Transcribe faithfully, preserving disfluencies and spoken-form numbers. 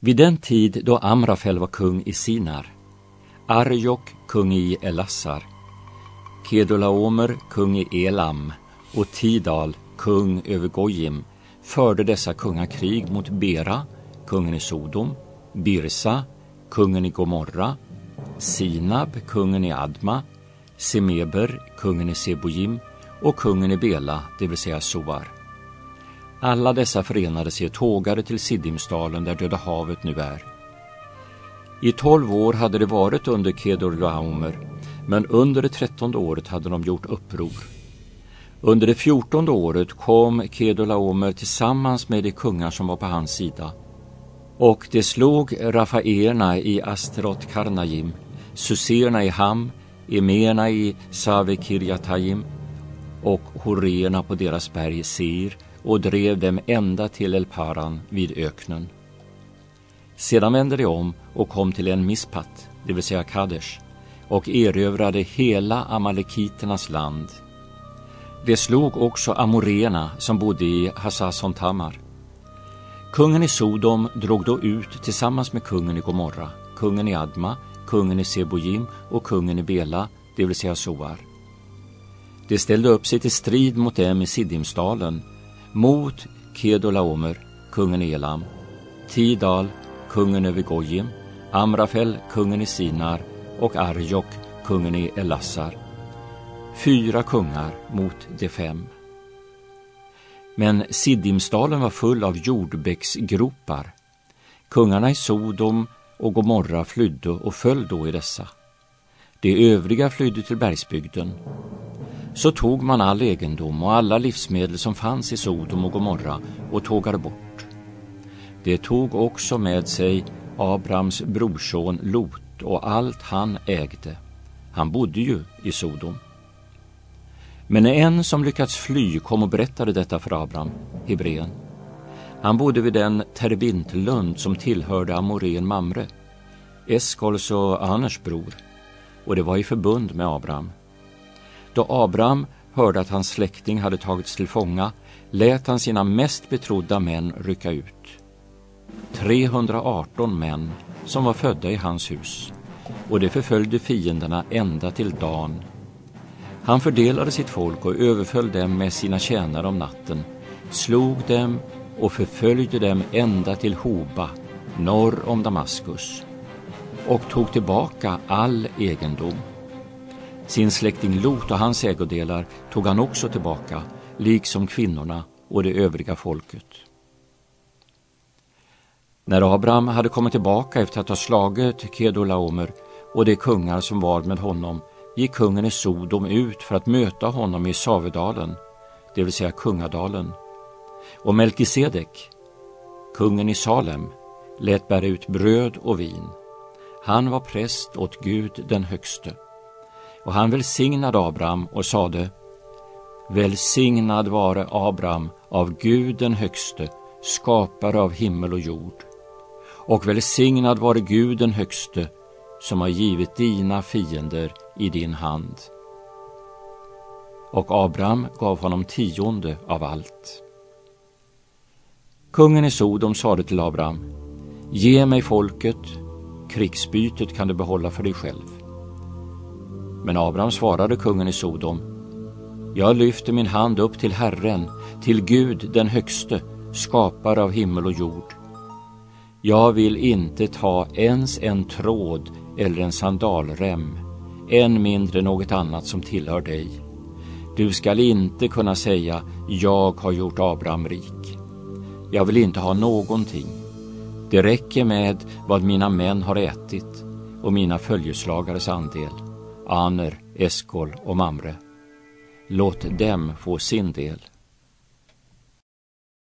Vid den tid då Amrafel var kung i Sinar, Arjok kung i Elassar, Kedolaomer kung i Elam och Tidal kung över Gojim förde dessa kungar krig mot Bera, kungen i Sodom, Birsa, kungen i Gomorra, Sinab, kungen i Adma, Semeber, kungen i Sebojim och kungen i Bela, det vill säga Soar. Alla dessa förenade sig tågade till Siddimsdalen där Döda havet nu är. I tolv år hade det varit under Kedorlaomer, men under det trettonde året hade de gjort uppror. Under det fjortonde året kom Kedorlaomer tillsammans med de kungar som var på hans sida. Och det slog Rafaerna i Asterot Karnajim, Suserna i Ham, Emerna i Savekirjatayim och Horeerna på deras berg Seir och drev dem ända till Elparan vid öknen. Sedan vände de om och kom till en Mispat, det vill säga Kadesh, och erövrade hela Amalekiternas land. Det slog också Amoreerna som bodde i Hasason Tamar. Kungen i Sodom drog då ut tillsammans med kungen i Gomorra, kungen i Adma, kungen i Sebojim och kungen i Bela, det vill säga Soar. De ställde upp sig till strid mot dem i Siddimsdalen, mot Kedolaomer, kungen i Elam, Tidal, kungen över Gojim, Amrafel, kungen i Sinar och Arjok, kungen i Elassar. Fyra kungar mot de fem. Men Siddimsdalen var full av jordbäcksgropar. Kungarna i Sodom och Gomorra flydde och föll då i dessa. De övriga flydde till bergsbygden. Så tog man all egendom och alla livsmedel som fanns i Sodom och Gomorra och tågade bort. Det tog också med sig Abrams brorson Lot och allt han ägde. Han bodde ju i Sodom. Men en som lyckats fly kom och berättade detta för Abram, Hebrén. Han bodde vid den Terbintlund som tillhörde Amorén Mamre, Eskols och Aners bror, och det var i förbund med Abram. Då Abram hörde att hans släkting hade tagits till fånga, lät han sina mest betrodda män rycka ut. trehundraarton män som var födda i hans hus, och det förföljde fienderna ända till Dan. Han fördelade sitt folk och överföll dem med sina tjänare om natten, slog dem och förföljde dem ända till Hoba, norr om Damaskus, och tog tillbaka all egendom. Sin släkting Lot och hans ägodelar tog han också tillbaka, liksom kvinnorna och det övriga folket. När Abraham hade kommit tillbaka efter att ha slagit Kedolaomer och de kungar som var med honom, gick kungen i Sodom ut för att möta honom i Savedalen, det vill säga Kungadalen. Och Melkisedek, kungen i Salem, lät bära ut bröd och vin. Han var präst åt Gud den högste. Och han välsignade Abraham och sade: Välsignad vare Abraham av Gud den högste, skapare av himmel och jord. Och välsignad vare Gud den högste, som har givit dina fiender i din hand. Och Abraham gav honom tionde av allt. Kungen i Sodom sade till Abraham: Ge mig folket, krigsbytet kan du behålla för dig själv. Men Abraham svarade kungen i Sodom: Jag lyfter min hand upp till Herren, till Gud den högste, skapare av himmel och jord. Jag vill inte ta ens en tråd eller en sandalrem, än mindre något annat som tillhör dig. Du skall inte kunna säga: Jag har gjort Abraham rik. Jag vill inte ha någonting. Det räcker med vad mina män har ätit och mina följeslagares andel, Aner, Eskol och Mamre. Låt dem få sin del.